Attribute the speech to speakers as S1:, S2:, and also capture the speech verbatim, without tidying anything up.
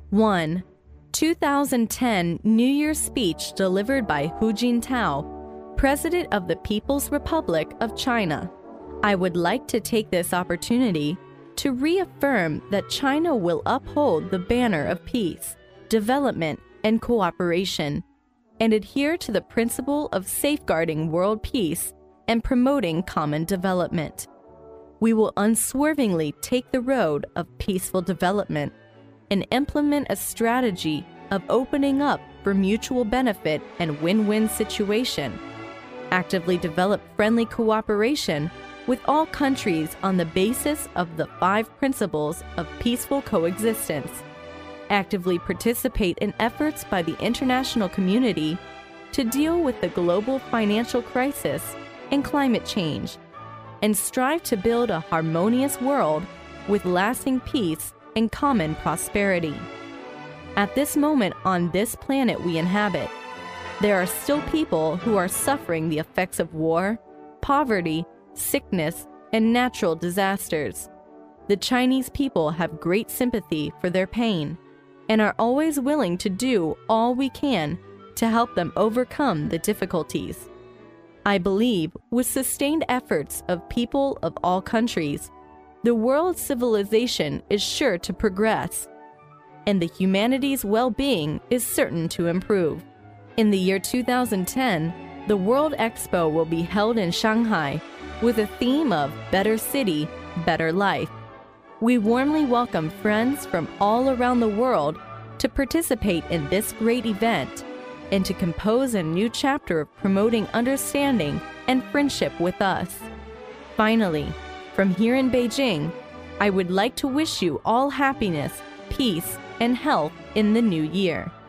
S1: one. two thousand ten New Year's speech delivered by Hu Jintao, President of the People's Republic of China. I would like to take this opportunity to reaffirm that China will uphold the banner of peace, development, and cooperation, and adhere to the principle of safeguarding world peace and promoting common development. We will unswervingly take the road of peaceful development and implement a strategy of opening up for mutual benefit and win-win situation. Actively develop friendly cooperation with all countries on the basis of the five principles of peaceful coexistence. Actively participate in efforts by the international community to deal with the global financial crisis and climate change, and strive to build a harmonious world with lasting peace and common prosperity. At this moment on this planet we inhabit, there are still people who are suffering the effects of war, poverty, sickness, and natural disasters. The Chinese people have great sympathy for their pain and are always willing to do all we can to help them overcome the difficulties. I believe with sustained efforts of people of all countries, the world's civilization is sure to progress, and the humanity's well-being is certain to improve. In the year two thousand ten, the World Expo will be held in Shanghai with a theme of Better City, Better Life. We warmly welcome friends from all around the world to participate in this great event and to compose a new chapter of promoting understanding and friendship with us. Finally, from here in Beijing, I would like to wish you all happiness, peace, and health in the new year.